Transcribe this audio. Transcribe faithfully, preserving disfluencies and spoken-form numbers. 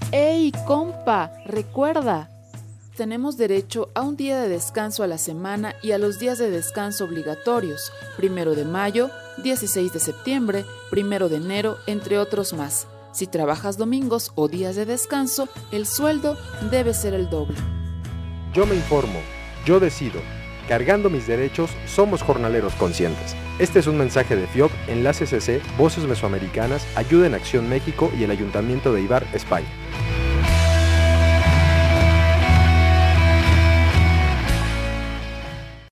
¡Ey, compa! Recuerda, tenemos derecho a un día de descanso a la semana y a los días de descanso obligatorios, primero de mayo, dieciséis de septiembre, primero de enero, entre otros más. Si trabajas domingos o días de descanso, el sueldo debe ser el doble. Yo me informo, yo decido. Cargando mis derechos, somos jornaleros conscientes. Este es un mensaje de F I O B, Enlace C C, Voces Mesoamericanas, Ayuda en Acción México y el Ayuntamiento de Ibar, España.